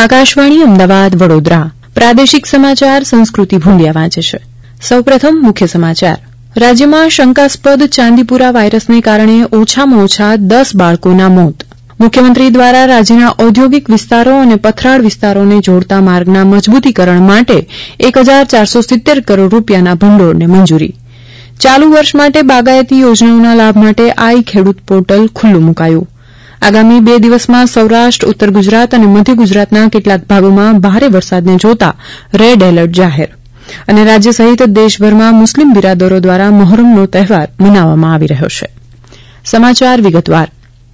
આકાશવાણી અમદાવાદ વડોદરા પ્રાદેશિક સમાચાર સંસ્કૃતિ ભૂંડિયા વાંચે છે. સૌપ્રથમ મુખ્ય સમાચાર. રાજ્યમાં શંકાસ્પદ ચાંદીપુરા વાયરસને કારણે ઓછામાં ઓછા 10 બાળકોના મોત. મુખ્યમંત્રી દ્વારા રાજ્યના ઔદ્યોગિક વિસ્તારો અને પથરાળ વિસ્તારોને જોડતા માર્ગના મજબૂતીકરણ માટે 1470 કરોડ રૂપિયાના ભંડોળને મંજૂરી. ચાલુ વર્ષ માટે બાગાયતી યોજનાઓના લાભ માટે આઈ ખેડૂત પોર્ટલ ખુલ્લું મુકાયું. આગામી 2 દિવસમાં સૌરાષ્ટ્ર, ઉત્તર ગુજરાત અને મધ્ય ગુજરાતના કેટલાક ભાગોમાં ભારે વરસાદને જોતા રેડ એલર્ટ જાહેર. અને રાજ્ય સહિત દેશભરમાં મુસ્લિમ બિરાદરો દ્વારા મહોરમનો તહેવાર મનાવવામાં આવી રહ્યો છે. સમાચાર વિગતવાર.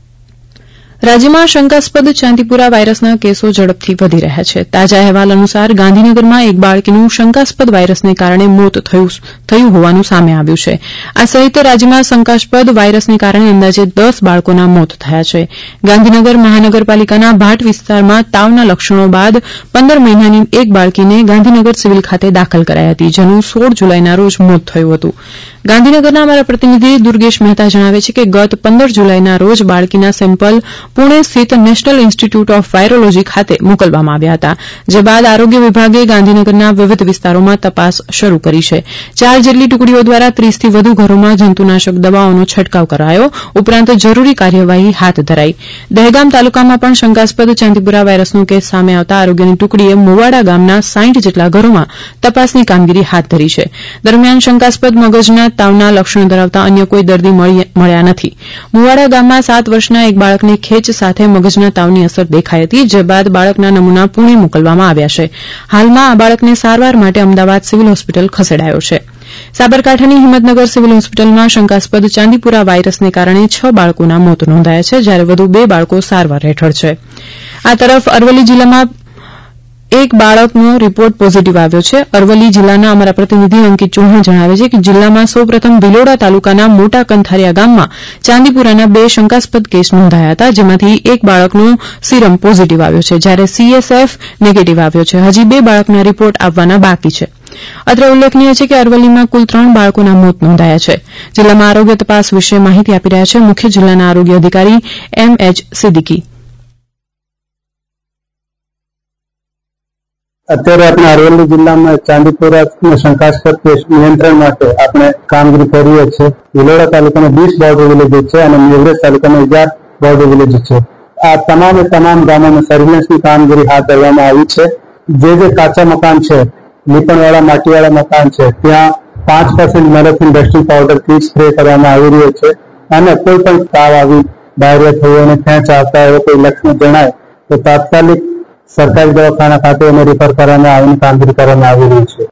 રાજ્યમાં શંકાસ્પદ ચાંદીપુરા વાયરસના કેસો ઝડપથી વધી રહ્યા છે. તાજા અહેવાલ અનુસાર ગાંધીનગરમાં એક બાળકીનું શંકાસ્પદ વાયરસને કારણે મોત થયું હોવાનું સામે આવ્યું છે. આ સહિત રાજ્યમાં શંકાસ્પદ વાયરસને કારણે અંદાજે 10 બાળકોના મોત થયા છે. ગાંધીનગર મહાનગરપાલિકાના ભાટ વિસ્તારમાં તાવના લક્ષણો બાદ 15 મહિનાની એક બાળકીને ગાંધીનગર સિવિલ ખાતે દાખલ કરાઈ હતી, જેનું 16 જુલાઈના રોજ મોત થયું હતું. ગાંધીનગરના અમારા પ્રતિનિધિ દુર્ગેશ મહેતા જણાવે છે કે ગત 15 જુલાઈના રોજ બાળકીના સેમ્પલ પુણે સ્થિત નેશનલ ઇન્સ્ટિટ્યૂટ ઓફ વાયરોલોજી ખાતે મોકલવામાં આવ્યા હતા, જે બાદ આરોગ્ય વિભાગે ગાંધીનગરના વિવિધ વિસ્તારોમાં તપાસ શરૂ કરી છે. 4 જેટલી ટુકડીઓ દ્વારા 30 થી વધુ ઘરોમાં જંતુનાશક દવાઓનો છંટકાવ કરાયો, ઉપરાંત જરૂરી કાર્યવાહી હાથ ધરાઈ. દહેગામ તાલુકામાં પણ શંકાસ્પદ ચાંદીપુરા વાયરસનો કેસ સામે આવતા આરોગ્યની ટુકડીએ મુવાડા ગામના 60 જેટલા ઘરોમાં તપાસની કામગીરી હાથ ધરી છે. દરમિયાન શંકાસ્પદ મગજના તાવના લક્ષણો ધરાવતા અન્ય કોઈ દર્દી મળ્યા નથી. મુવાડા ગામમાં 7 વર્ષના એક બાળકને ખેંચ સાથે મગજના તાવની અસર દેખાઈ હતી, જે બાદ બાળકના નમૂના પુણે મોકલવામાં આવ્યા છે. હાલમાં આ બાળકને સારવાર માટે અમદાવાદ સિવિલ હોસ્પિટલ ખસેડાયો છે. સાબરકાંઠાની હિંમતનગર સિવિલ હોસ્પિટલમાં શંકાસ્પદ ચાંદીપુરા વાયરસને કારણે 6 બાળકોના મોત નોંધાયા છે, જ્યારે વધુ 2 બાળકો સારવાર હેઠળ છે. આ તરફ અરવલ્લી જિલ્લામાં એક બાળકનો રિપોર્ટ પોઝિટિવ આવ્યો છે. અરવલ્લી જિલ્લાના અમારા પ્રતિનિધિ અંકિત ચૌહાણ જણાવે છે કે જિલ્લામાં સૌપ્રથમ ભિલોડા તાલુકાના મોટા કંથારિયા ગામમાં ચાંદીપુરાના 2 શંકાસ્પદ કેસ નોંધાયા હતા, જેમાંથી એક બાળકનો સીરમ પોઝિટિવ આવ્યો છે, જ્યારે CSF નેગેટિવ આવ્યો છે. હજી 2 બાળકના રિપોર્ટ આવવાના બાકી છે. અત્રે ઉલ્લેખનીય છે કે અરવલ્લીમાં કુલ 3 બાળકોના મોત નોંધાયા છે. જિલ્લામાં આરોગ્ય તપાસ વિશે માહિતી આપી રહ્યા છે મુખ્ય જિલ્લાના આરોગ્ય અધિકારી MH સિદ્દીકી. અત્યારે આપણે અરવલ્લી જિલ્લામાં ચાંદીપુરા શંકાસ્પદ કેસ નિયંત્રણ માટે આપણે કામગીરી કરીએ છીએ. ભિલોડા તાલુકાના 20 બોર્ડર વિલેજ છે અને મેઘરજ તાલુકાના 11 બોર્ડર વિલેજ છે. આ તમામ ગામોમાં સર્વેલન્સની કામગીરી હાથ ધરવામાં આવી છે. જે કાચા મકાન છે, લીપણવાળા માટીવાળા મકાન છે, ત્યાં 5% મેરેથિન ડસ્ટિંગ પાવડરથી સ્પ્રે કરવામાં આવી રહ્યો છે. અને કોઈ પણ તાવ આવી, ડાયરિયા થયો અને ખેંચ આવતા એવા કોઈ લક્ષણ જણાય તો તાત્કાલિક સરકારી દવાખાના ખાતે એને રિફર કરવામાં આવીને કામગીરી કરવામાં આવી રહી છે.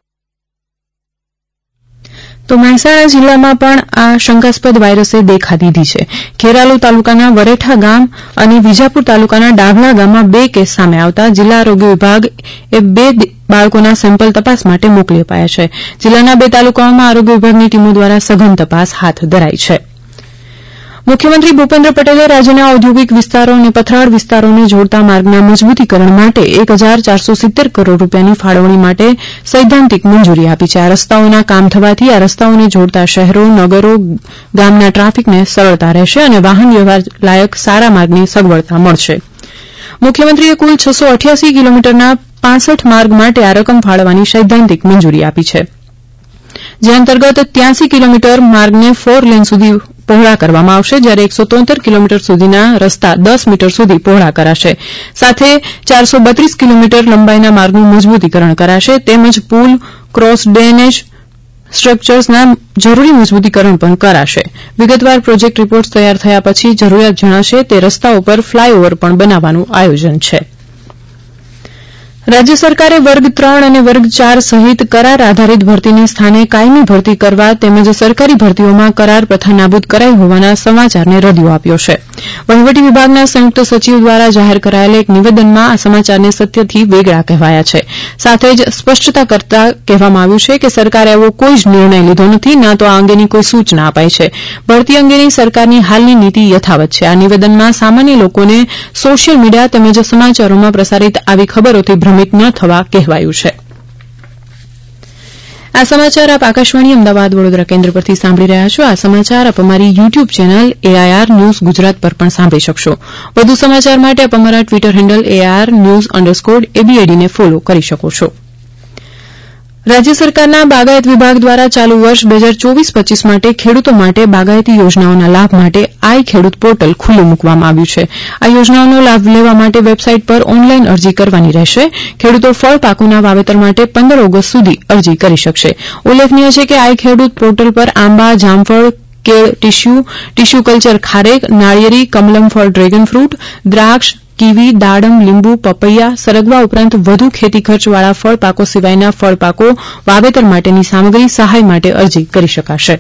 તો મહેસાણા જિલ્લામાં પણ આ શંકાસ્પદ વાયરસે દેખા દીધી છે. ખેરાલુ તાલુકાના વરેઠા ગામ અને વિજાપુર તાલુકાના ડાભલા ગામમાં 2 કેસ સામે આવતા જિલ્લા આરોગ્ય વિભાગે 2 બાળકોના સેમ્પલ તપાસ માટે મોકલી અપાયા છે. જિલ્લાના 2 તાલુકાઓમાં આરોગ્ય વિભાગની ટીમો દ્વારા સઘન તપાસ હાથ ધરાઈ છે. મુખ્યમંત્રી ભૂપેન્દ્ર પટેલે રાજ્યના ઔદ્યોગિક વિસ્તારો અને પથરાળ વિસ્તારોને જોડતા માર્ગના મજબૂતીકરણ માટે 1470 કરોડ રૂપિયાની ફાળવણી માટે સૈદ્ધાંતિક મંજૂરી આપી છે. આ રસ્તાઓના કામ થવાથી આ રસ્તાઓને જોડતા શહેરો, નગરો, ગામના ટ્રાફિકને સરળતા રહેશે અને વાહન વ્યવહાર લાયક સારા માર્ગની સગવડતા મળશે. મુખ્યમંત્રીએ કુલ 688 કિલોમીટરના 65 માર્ગ માટે આ રકમ ફાળવવાની સૈદ્ધાંતિક મંજૂરી આપી છે, જે અંતર્ગત 83 કિલોમીટર માર્ગને 4 લેન સુધી પહોળા કરવામાં આવશે, જ્યારે 173 કિલોમીટર સુધીના રસ્તા 10 મીટર સુધી પહોળા કરાશે. સાથે 432 કિલોમીટર લંબાઈના માર્ગનું મજબૂતીકરણ કરાશે, તેમજ પુલ, ક્રોસ ડ્રેનેજ સ્ટ્રક્ચર્સના જરૂરી મજબૂતીકરણ પણ કરાશે. વિગતવાર પ્રોજેક્ટ રિપોર્ટ તૈયાર થયા પછી જરૂરિયાત જણાશે તે રસ્તાઓ પર ફ્લાયઓવર પણ બનાવવાનું આયોજન છે. રાજ્ય સરકારે વર્ગ 3 અને વર્ગ 4 સહિત કરાર આધારિત ભરતીને સ્થાને કાયમી ભરતી કરવા તેમજ સરકારી ભરતીઓમાં કરાર પ્રથા નાબૂદ કરાઈ હોવાના સમાચારને રદિયો આપ્યો છે. વહીવટી વિભાગના સંયુક્ત સચિવ દ્વારા જાહેર કરાયેલા એક નિવેદનમાં આ સમાચારને સત્યથી વેગળા કહેવાયા છે. સાથે જ સ્પષ્ટતા કરતા કહેવામાં આવ્યું છે કે સરકારે એવો કોઈ જ નિર્ણય લીધો નથી, ના તો આ અંગેની કોઈ સૂચના અપાઈ છે. ભરતી અંગેની સરકારની હાલની નીતિ યથાવત છે. આ નિવેદનમાં સામાન્ય લોકોને સોશિયલ મીડિયા તેમજ સમાચારોમાં પ્રસારિત આવી ખબરોથી ભ્રમિત ન થવા કહેવાયું છે. આ સમાચાર આપ આકાશવાણી અમદાવાદ વડોદરા કેન્દ્ર પરથી સાંભળી રહ્યા છો. આ સમાચાર આપ અમારી YouTube channel AIR news Gujarat પર પણ સાંભળી શકશો. વધુ સમાચાર માટે આપ અમારા ટ્વિટર હેન્ડલ AIR_ABAD ને ફોલો કરી શકો છો. રાજ્ય સરકારના બાગાયત વિભાગ દ્વારા ચાલુ વર્ષ 2024-25 માટે ખેડૂતો માટે બાગાયતી યોજનાઓના લાભ માટે આઈ ખેડૂત પોર્ટલ ખુલ્લું મૂકવામાં આવ્યું છે. આ યોજનાઓનો લાભ લેવા માટે વેબસાઇટ પર ઓનલાઈન અરજી કરવાની રહેશે. ખેડૂતો ફળ પાકોના વાવેતર માટે 15 ઓગસ્ટ સુધી અરજી કરી શકશે. ઉલ્લેખનીય છે કે આઈ ખેડૂત પોર્ટલ પર આંબા, જામફળ, કેળ, ટીશ્યુ કલ્ચર ખારેક, નાળિયેરી, કમલમ ફળ, ડ્રેગન ફ્રૂટ, દ્રાક્ષ, કીવી, દાડમ, લીંબુ, પપૈયા, સરગવા ઉપરાંત વધુ ખેતી ખર્ચવાળા ફળ પાકો સિવાયના ફળ પાકો વાવેતર માટેની સામગ્રી સહાય માટે અરજી કરી શકાશે.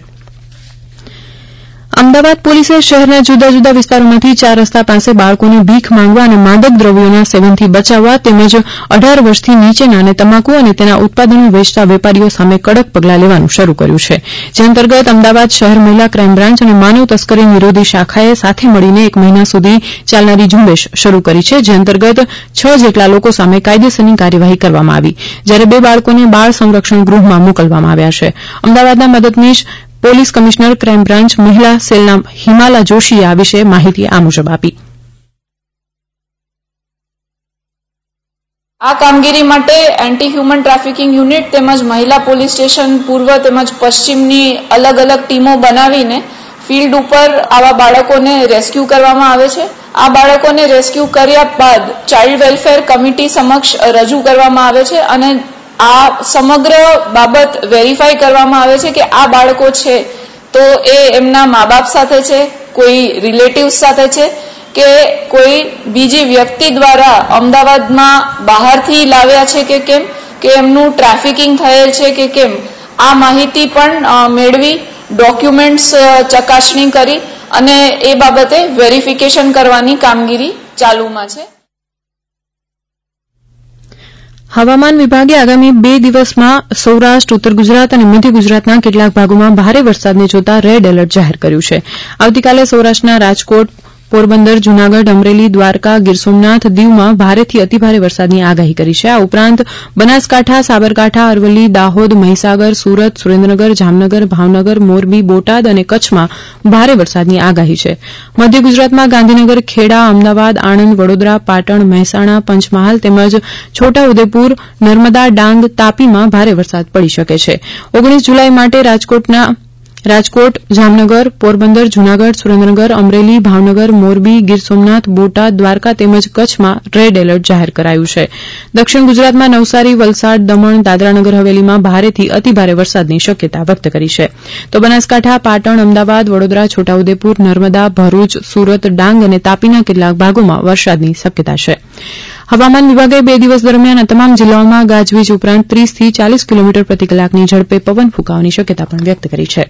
અમદાવાદ પોલીસે શહેરના જુદા જુદા વિસ્તારોમાંથી 4 રસ્તા પાસે બાળકોને ભીખ માંગવા અને માદક દ્રવ્યોના સેવનથી બચાવવા તેમજ 18 વર્ષથી નીચેના અને તમાકુ અને તેના ઉત્પાદનો વેચતા વેપારીઓ સામે કડક પગલાં લેવાનું શરૂ કર્યું છે. જે અંતર્ગત અમદાવાદ શહેર મહિલા ક્રાઇમ બ્રાન્ચ અને માનવ તસ્કરી વિરોધી શાખાએ સાથે મળીને 1 મહિના સુધી ચાલનારી ઝુંબેશ શરૂ કરી છે. જે અંતર્ગત 6 જેટલા લોકો સામે કાયદેસરની કાર્યવાહી કરવામાં આવી, જ્યારે 2 બાળકોને બાળ સંરક્ષણ ગૃહમાં મોકલવામાં આવ્યા છે. અમદાવાદના મદદનીશ પોલીસ કમિશનર ક્રાઇમ બ્રાન્ચ મહિલા સેલના હિમાલા જોશીએ આ વિશે માહિતી આ મુજબ આપી. આ કામગીરી માટે એન્ટી હ્યુમન ટ્રાફિકિંગ યુનિટ તેમજ મહિલા પોલીસ સ્ટેશન પૂર્વ તેમજ પશ્ચિમની અલગ અલગ ટીમો બનાવીને ફિલ્ડ ઉપર આવા બાળકોને રેસ્ક્યુ કરવામાં આવે છે. આ બાળકોને રેસ્ક્યુ કર્યા બાદ ચાઇલ્ડ વેલફેર કમિટી સમક્ષ રજૂ કરવામાં આવે છે અને આ સમગ્ર બાબત વેરીફાઈ કરવામાં આવે છે કે આ બાળકો છે તો એ એમના મા બાપ સાથે છે, કોઈ રિલેટિવ્સ સાથે છે કે કોઈ બીજી વ્યક્તિ દ્વારા અમદાવાદમાં બહારથી લાવ્યા છે કે કેમ, કે એમનું ટ્રાફિકિંગ થયેલ છે કે કેમ, આ માહિતી પણ મેળવી ડોક્યુમેન્ટ્સ ચકાસણી કરી અને એ બાબતે વેરિફિકેશન કરવાની કામગીરી ચાલુમાં છે. હવામાન વિભાગે આગામી 2 દિવસમાં સૌરાષ્ટ્ર, ઉત્તર ગુજરાત અને મધ્ય ગુજરાતના કેટલાક ભાગોમાં ભારે વરસાદને જોતા રેડ એલર્ટ જાહેર કર્યું છે. આવતીકાલે સૌરાષ્ટ્રના રાજકોટ, પોરબંદર, જૂનાગઢ, અમરેલી, દ્વારકા, ગીર સોમનાથ, દીવમાં ભારેથી અતિભારે વરસાદની આગાહી કરી છે. આ ઉપરાંત બનાસકાંઠા, સાબરકાંઠા, અરવલ્લી, દાહોદ, મહીસાગર, સુરત, સુરેન્દ્રનગર, જામનગર, ભાવનગર, મોરબી, બોટાદ અને કચ્છમાં ભારે વરસાદની આગાહી છે. મધ્ય ગુજરાતમાં ગાંધીનગર, ખેડા, અમદાવાદ, આણંદ, વડોદરા, પાટણ, મહેસાણા, પંચમહાલ તેમજ છોટાઉદેપુર, નર્મદા, ડાંગ, તાપીમાં ભારે વરસાદ પડી શકે છે. 19 જુલાઈ માટે રાજકોટ, જામનગર, પોરબંદર, જૂનાગઢ, સુરેન્દ્રનગર, અમરેલી, ભાવનગર, મોરબી, ગીર સોમનાથ, બોટાદ, દ્વારકા તેમજ કચ્છમાં રેડ એલર્ટ જાહેર કરાયું છે. દક્ષિણ ગુજરાતમાં નવસારી, વલસાડ, દમણ, દાદરાનગર હવેલીમાં ભારેથી અતિભારે વરસાદની શક્યતા વ્યક્ત કરી છે. તો બનાસકાંઠા, પાટણ, અમદાવાદ, વડોદરા, છોટાઉદેપુર, નર્મદા, ભરૂચ, સુરત, ડાંગ અને તાપીના કેટલાક ભાગોમાં વરસાદની શક્યતા છે. હવામાન વિભાગે 2 દિવસ દરમિયાન આ તમામ જિલ્લાઓમાં ગાજવીજ ઉપરાંત 30 થી 40 કિલોમીટર પ્રતિ કલાકની ઝડપે પવન ફૂંકાવાની શક્યતા પણ વ્યક્ત કરી છે.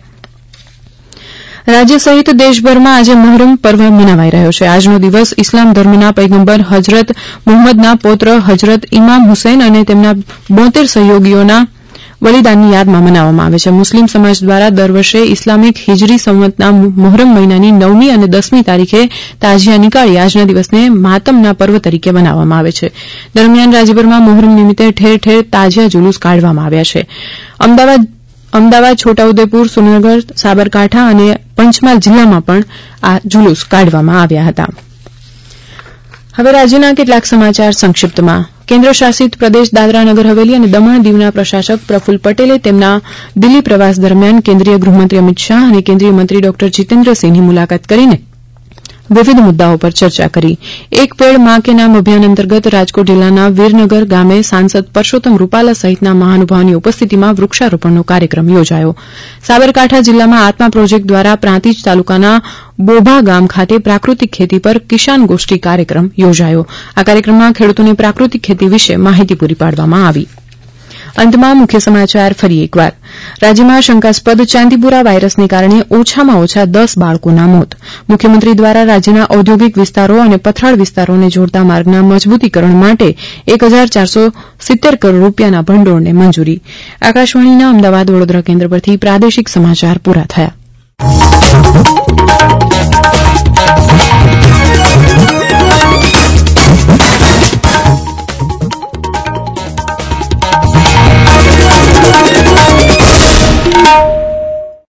રાજ્ય સહિત દેશભરમાં આજે મહોરમ પર્વ મનાવાઈ રહ્યો છે. આજનો દિવસ ઇસ્લામ ધર્મના પૈગંબર હજરત મુહમ્મદના પૌત્ર હજરત ઇમામ હુસૈન અને તેમના 72 સહયોગીઓના બલિદાનની યાદમાં મનાવવામાં આવે છે. મુસ્લિમ સમાજ દ્વારા દર વર્ષે ઇસ્લામિક હિજરી સંવતના મહોરમ મહિનાની 9મી અને 10મી તારીખે તાજિયા નીકાળી આજના દિવસને માતમના પર્વ તરીકે મનાવવામાં આવે છે. દરમિયાન રાજ્યભરમાં મહોરમ નિમિત્તે ઠેર ઠેર તાજિયા જુલુસ કાઢવામાં આવ્યા છે. અમદાવાદ, છોટાઉદેપુર, સુરેન્દ્રનગર, સાબરકાંઠા અને પંચમહાલ જિલ્લામાં પણ આ જુલુસ કાઢવામાં આવ્યા હતા. હવે રાજ્યના કેટલાક સમાચાર સંક્ષિપ્તમાં. કેન્દ્ર શાસિત પ્રદેશ દાદરા નગર હવેલી અને દમણ દીવના પ્રશાસક પ્રફુલ્લ પટેલે તેમના દિલ્હી પ્રવાસ દરમિયાન કેન્દ્રીય ગૃહમંત્રી અમિત શાહ અને કેન્દ્રીય મંત્રી ડોક્ટર જીતેન્દ્રસિંહની મુલાકાત કરીને વિવિધ મુદ્દાઓ પર ચર્ચા કરી. એક પેડ માં કે નામ અભિયાન અંતર્ગત રાજકોટ જિલ્લાના વીરનગર ગામે સાંસદ પરસોત્તમ રૂપાલા સહિતના મહાનુભાવોની ઉપસ્થિતિમાં વૃક્ષારોપણનો કાર્યક્રમ યોજાયો. સાબરકાંઠા જિલ્લામાં આત્મા પ્રોજેક્ટ દ્વારા પ્રાંતિજ તાલુકાના બોભા ગામ ખાતે પ્રાકૃતિક ખેતી પર કિસાન ગોષ્ઠી કાર્યક્રમ યોજાયો. આ કાર્યક્રમમાં ખેડૂતોને પ્રાકૃતિક ખેતી વિશે માહિતી પૂરી પાડવામાં આવી. અંતમાં મુખ્ય સમાચાર ફરી એકવાર. રાજ્યમાં શંકાસ્પદ ચાંદીપુરા વાયરસને કારણે ઓછામાં ઓછા 10 બાળકોના મોત. મુખ્યમંત્રી દ્વારા રાજ્યના ઔદ્યોગિક વિસ્તારો અને પથરાળ વિસ્તારોને જોડતા માર્ગના મજબૂતીકરણ માટે 1470 કરોડ રૂપિયાના ભંડોળને મંજૂરી. આકાશવાણીના અમદાવાદ વડોદરા કેન્દ્ર પરથી પ્રાદેશિક સમાચાર પૂરા થયા.